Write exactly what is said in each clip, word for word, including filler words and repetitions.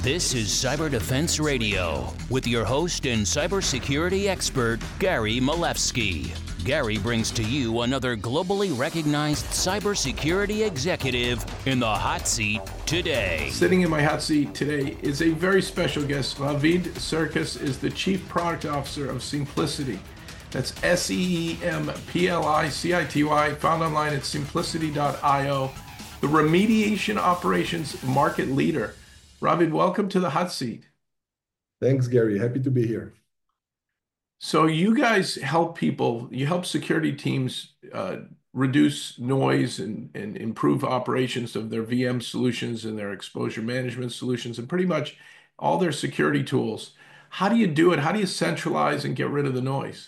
This is Cyber Defense Radio with your host and cybersecurity expert, Gary Malevsky. Gary brings to you another globally recognized cybersecurity executive in the hot seat today. Sitting in my hot seat today is a very special guest. Ravid Serkis is the Chief Product Officer of Seemplicity. That's S E E M P L I C I T Y, found online at simplicity dot io, the remediation operations market leader. Ravid, welcome to the hot seat. Thanks, Gary. Happy to be here. So you guys help people, you help security teams uh, reduce noise and, and improve operations of their V M solutions and their exposure management solutions and pretty much all their security tools. How do you do it? How do you centralize and get rid of the noise?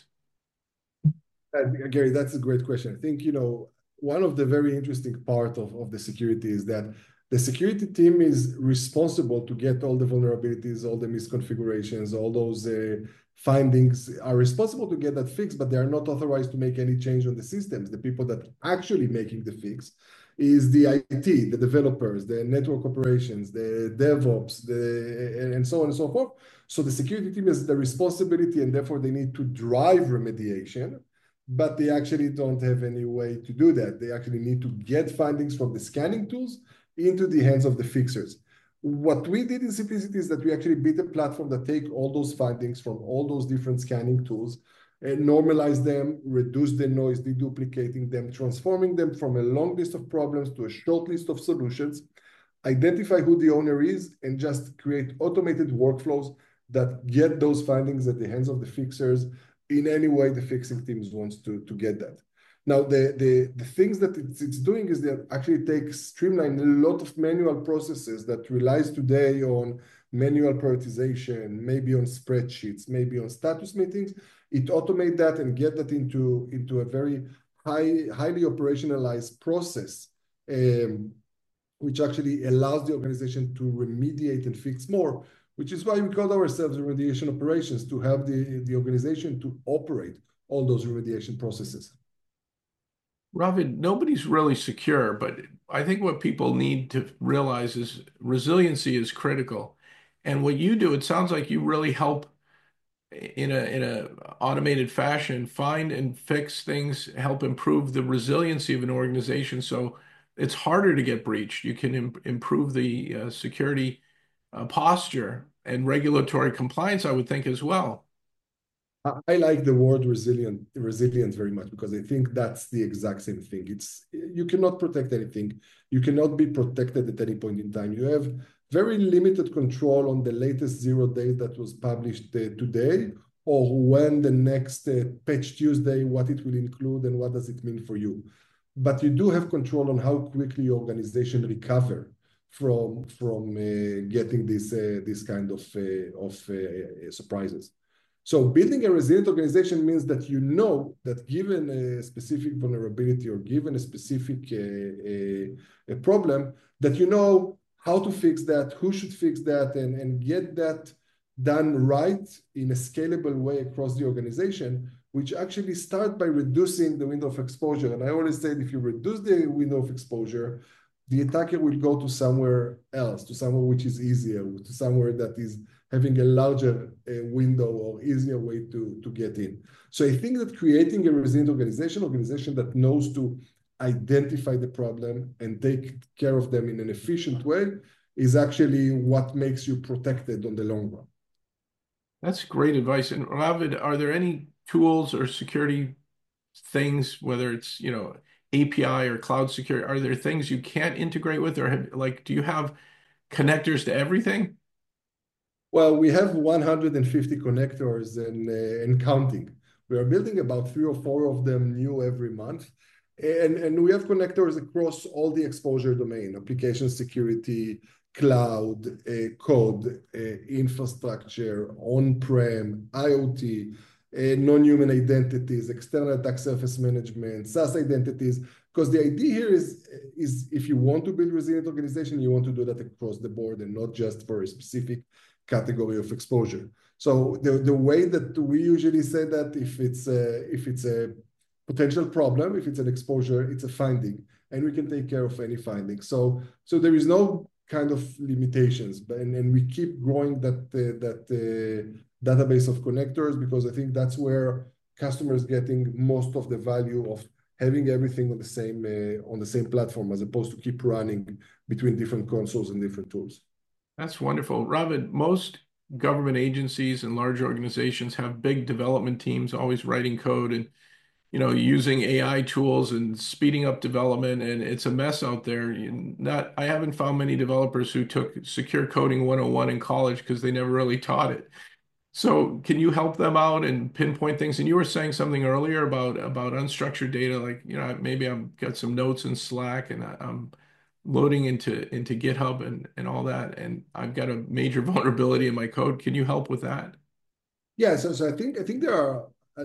Uh, Gary, that's a great question. I think, you know, one of the very interesting part of, of the security is that the security team is responsible to get all the vulnerabilities, all the misconfigurations, all those uh, findings are responsible to get that fixed, but they are not authorized to make any change on the systems. The people that actually making the fix is the I T, the developers, the network operations, the DevOps, the and so on and so forth. So the security team has the responsibility, and therefore they need to drive remediation, but they actually don't have any way to do that. They actually need to get findings from the scanning tools into the hands of the fixers. What we did in Seemplicity is that we actually built a platform that take all those findings from all those different scanning tools and normalize them, reduce the noise, deduplicating them, transforming them from a long list of problems to a short list of solutions, identify who the owner is, and just create automated workflows that get those findings at the hands of the fixers in any way the fixing teams wants to, to get that. Now, the, the, the things that it's, it's doing is that actually takes streamline a lot of manual processes that relies today on manual prioritization, maybe on spreadsheets, maybe on status meetings. It automate that and get that into, into a very high, highly operationalized process, um, which actually allows the organization to remediate and fix more, which is why we call ourselves remediation operations, to help the, the organization to operate all those remediation processes. Ravid, nobody's really secure, but I think what people need to realize is resiliency is critical. And what you do, it sounds like you really help in a in a automated fashion find and fix things, help improve the resiliency of an organization so it's harder to get breached. You can im improve the uh, security uh, posture and regulatory compliance, I would think, as well. I like the word resilient, resilient very much, because I think that's the exact same thing. It's, you cannot protect anything. You cannot be protected at any point in time. You have very limited control on the latest zero day that was published uh, today, or when the next uh, patch Tuesday, what it will include and what does it mean for you. But you do have control on how quickly your organization recover from, from uh, getting this, uh, this kind of, uh, of uh, surprises. So building a resilient organization means that you know that given a specific vulnerability or given a specific uh, a, a problem, that you know how to fix that, who should fix that, and, and get that done right in a scalable way across the organization, which actually start by reducing the window of exposure. And I always say, if you reduce the window of exposure, the attacker will go to somewhere else, to somewhere which is easier, to somewhere that is having a larger uh, window or easier way to, to get in. So I think that creating a resilient organization, organization that knows to identify the problem and take care of them in an efficient way, is actually what makes you protected on the long run. That's great advice. And Ravid, are there any tools or security things, whether it's, you know, A P I or cloud security, are there things you can't integrate with, or have, like, do you have connectors to everything? Well, we have one hundred fifty connectors and, uh, and counting. We are building about three or four of them new every month. And, and we have connectors across all the exposure domain: application security, cloud, uh, code, uh, infrastructure, on-prem, IoT, uh, non-human identities, external attack surface management, SaaS identities. Because the idea here is, is if you want to build a resilient organization, you want to do that across the board and not just for a specific category of exposure. So the, the way that we usually say that, if it's a, if it's a potential problem, if it's an exposure, it's a finding, and we can take care of any finding. So, so there is no kind of limitations, but and, and we keep growing that uh, that uh, database of connectors, because I think that's where customers getting most of the value of having everything on the same uh, on the same platform, as opposed to keep running between different consoles and different tools. That's wonderful. Ravid, most government agencies and large organizations have big development teams always writing code and you know using A I tools and speeding up development, and it's a mess out there. You- Not I haven't found many developers who took Secure Coding one oh one in college because they never really taught it. So can you help them out and pinpoint things? And you were saying something earlier about about unstructured data, like, you know, maybe I've got some notes in Slack and I, I'm loading into into GitHub and and all that, and I've got a major vulnerability in my code. Can you help with that? Yeah, so, so I think I think there are uh,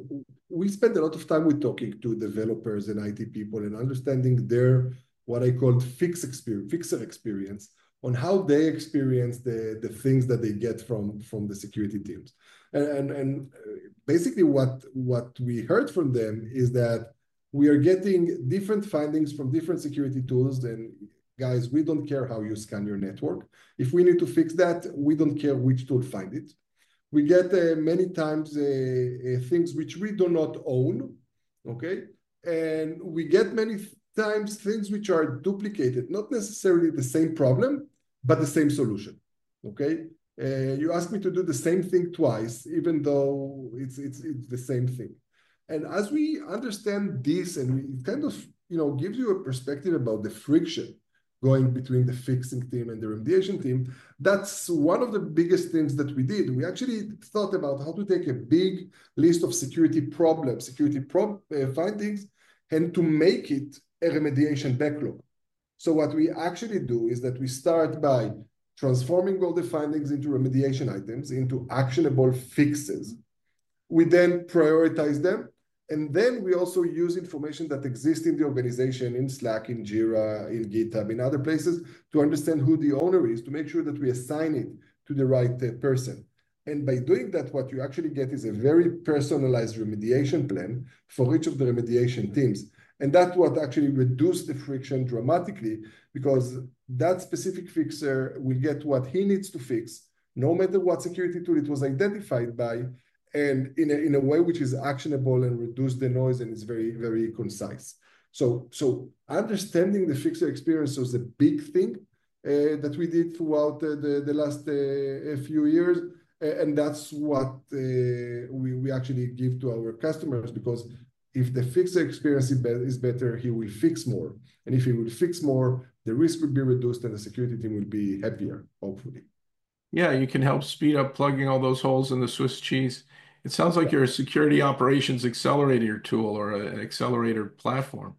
we spend a lot of time with talking to developers and I T people and understanding their what I call fix experience, fixer experience, on how they experience the the things that they get from from the security teams, and and, and basically what what we heard from them is that we are getting different findings from different security tools. And guys, we don't care how you scan your network. If we need to fix that, we don't care which tool find it. We get uh, many times uh, uh, things which we do not own, okay? And we get many times things which are duplicated, not necessarily the same problem, but the same solution, okay? Uh, you ask me to do the same thing twice, even though it's, it's, it's the same thing. And as we understand this, and we, it kind of, you know, gives you a perspective about the friction going between the fixing team and the remediation team. That's one of the biggest things that we did. We actually thought about how to take a big list of security problems, security prob uh, findings, and to make it a remediation backlog. So what we actually do is that we start by transforming all the findings into remediation items, into actionable fixes. We then prioritize them. And then we also use information that exists in the organization, in Slack, in Jira, in GitHub, in other places, to understand who the owner is, to make sure that we assign it to the right uh, person. And by doing that, what you actually get is a very personalized remediation plan for each of the remediation teams. And that's what actually reduced the friction dramatically, because that specific fixer will get what he needs to fix, no matter what security tool it was identified by, and in a, in a way which is actionable and reduce the noise and is very, very concise. So, so understanding the fixer experience was a big thing uh, that we did throughout uh, the, the last uh, few years. And that's what uh, we, we actually give to our customers, because if the fixer experience is, be is better, he will fix more. And if he will fix more, the risk will be reduced and the security team will be happier, hopefully. Yeah, you can help speed up plugging all those holes in the Swiss cheese. It sounds like you're a security operations accelerator tool or a, an accelerator platform.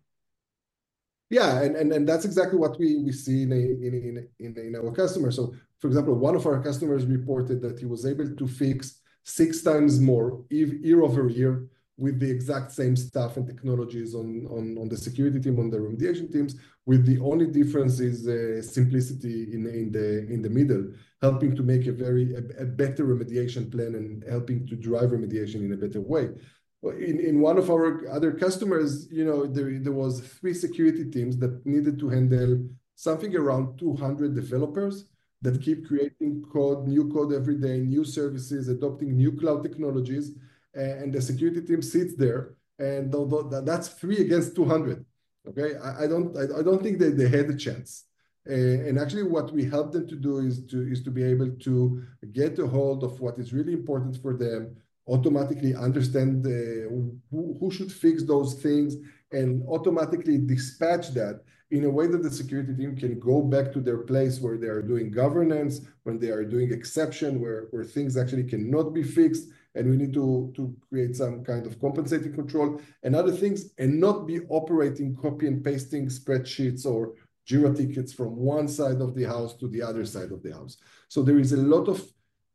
Yeah, and, and, and that's exactly what we, we see in, a, in, in, in our customers. So, for example, one of our customers reported that he was able to fix six times more year over year with the exact same stuff and technologies on, on, on the security team, on the remediation teams, with the only difference is uh, simplicity in, in, the, in the middle, helping to make a very a, a better remediation plan and helping to drive remediation in a better way. In, in one of our other customers, you know, there, there was three security teams that needed to handle something around two hundred developers that keep creating code, new code every day, new services, adopting new cloud technologies. And the security team sits there, and that's three against two hundred. Okay, I, I don't, I, I don't think that they had a chance. Uh, and actually, what we help them to do is to is to be able to get a hold of what is really important for them, automatically understand uh, who, who should fix those things, and automatically dispatch that in a way that the security team can go back to their place where they are doing governance, when they are doing exception, where, where things actually cannot be fixed, and we need to, to create some kind of compensating control and other things, and not be operating copy and pasting spreadsheets or Jira tickets from one side of the house to the other side of the house. So there is a lot of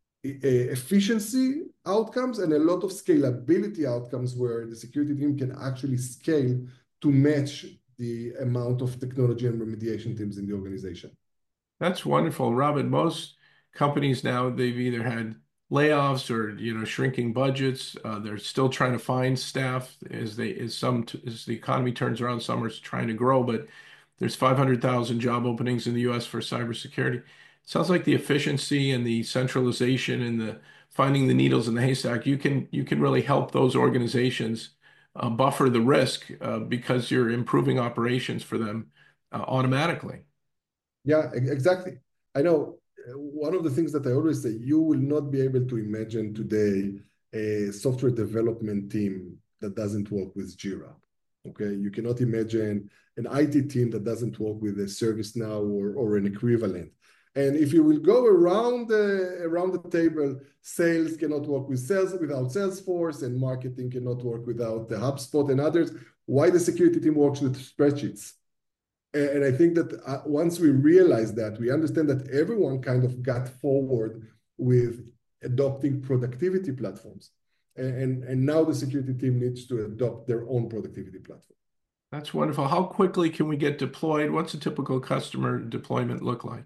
efficiency outcomes and a lot of scalability outcomes where the security team can actually scale to match the amount of technology and remediation teams in the organization. That's wonderful, Robin. Most companies now, they've either had layoffs or, you know, shrinking budgets. Uh, they're still trying to find staff as they as some as the economy turns around. Some are trying to grow, but there's five hundred thousand job openings in the U S for cybersecurity. It sounds like the efficiency and the centralization and the finding the needles in the haystack, you can you can really help those organizations uh, buffer the risk uh, because you're improving operations for them uh, automatically. Yeah, exactly. I know one of the things that I always say, you will not be able to imagine today a software development team that doesn't work with Jira. Okay, you cannot imagine an I T team that doesn't work with a ServiceNow or, or an equivalent. And if you will go around the, around the table, sales cannot work with sales without Salesforce, and marketing cannot work without the HubSpot and others. Why the security team works with spreadsheets? And, and I think that uh, once we realize that, we understand that everyone kind of got forward with adopting productivity platforms. And, and now the security team needs to adopt their own productivity platform. That's wonderful. How quickly can we get deployed? What's a typical customer deployment look like?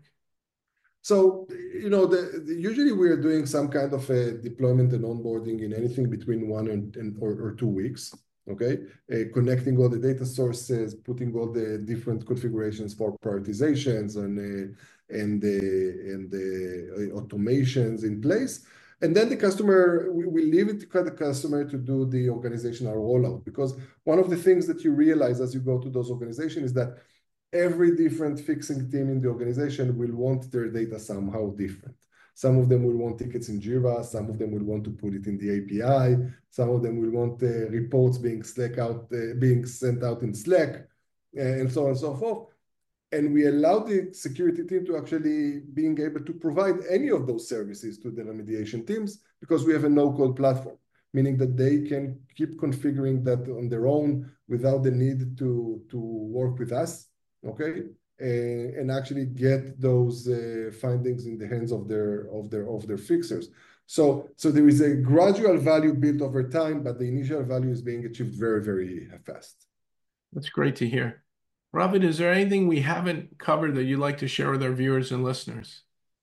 So, you know, the, the, usually we are doing some kind of a deployment and onboarding in anything between one and, and or, or two weeks, okay? Uh, connecting all the data sources, putting all the different configurations for prioritizations and, uh, and, uh, and the uh, automations in place. And then the customer, we, we leave it to the customer to do the organizational rollout, because one of the things that you realize as you go to those organizations is that every different fixing team in the organization will want their data somehow different. Some of them will want tickets in Jira, some of them will want to put it in the A P I, some of them will want uh, reports being Slack out, uh, being sent out in Slack, uh, and so on and so forth. And we allow the security team to actually being able to provide any of those services to the remediation teams, because we have a no-code platform, meaning that they can keep configuring that on their own without the need to, to work with us, okay? And, and actually get those uh, findings in the hands of their, of, their, of their fixers. So, so there is a gradual value built over time, but the initial value is being achieved very, very fast. That's great to hear. Ravid, is there anything we haven't covered that you'd like to share with our viewers and listeners?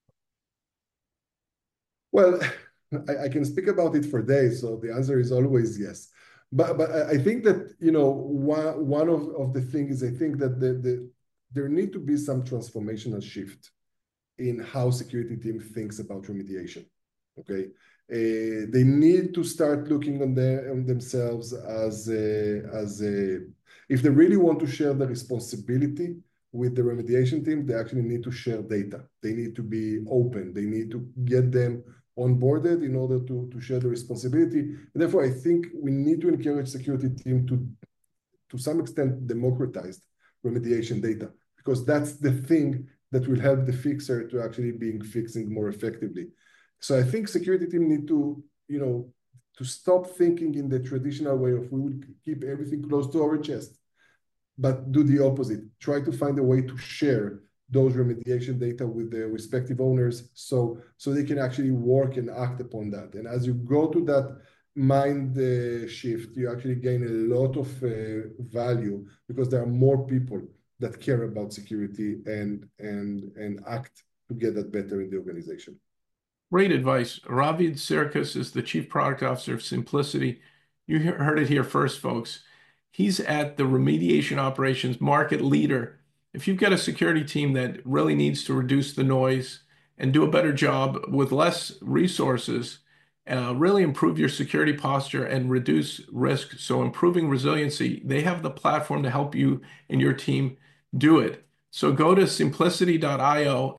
Well, I, I can speak about it for days, so the answer is always yes. But but I think that, you know, one, one of, of the things is I think that the, the, there need to be some transformational shift in how security team thinks about remediation, okay? Uh, they need to start looking on, their, on themselves as a, as a, if they really want to share the responsibility with the remediation team, they actually need to share data. They need to be open. They need to get them onboarded in order to, to share the responsibility. And therefore, I think we need to encourage security team to, to some extent, democratize remediation data, because that's the thing that will help the fixer to actually be fixing more effectively. So I think security team need to, you know, to stop thinking in the traditional way of we will keep everything close to our chest, but do the opposite. Try to find a way to share those remediation data with the respective owners so, so they can actually work and act upon that. And as you go to that mind uh, shift, you actually gain a lot of uh, value, because there are more people that care about security and, and, and act to get that better in the organization. Great advice. Ravid Sirkus is the Chief Product Officer of Simplicity. You heard it here first, folks. He's at the remediation operations market leader. If you've got a security team that really needs to reduce the noise and do a better job with less resources, uh, really improve your security posture and reduce risk, so improving resiliency, they have the platform to help you and your team do it. So go to simplicity dot i o.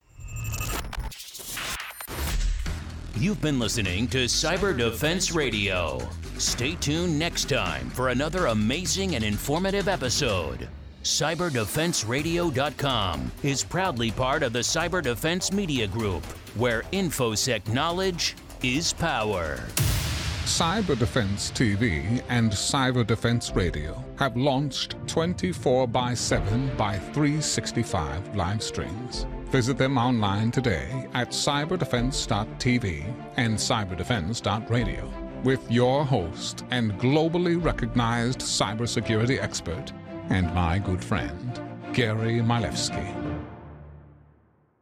You've been listening to Cyber Defense Radio. Stay tuned next time for another amazing and informative episode. cyber defense radio dot com is proudly part of the Cyber Defense Media Group, where InfoSec knowledge is power. Cyber Defense T V and Cyber Defense Radio have launched twenty-four by seven by three sixty-five live streams. Visit them online today at cyber defense dot t v and cyber defense dot radio with your host and globally recognized cybersecurity expert and my good friend, Gary Milewski.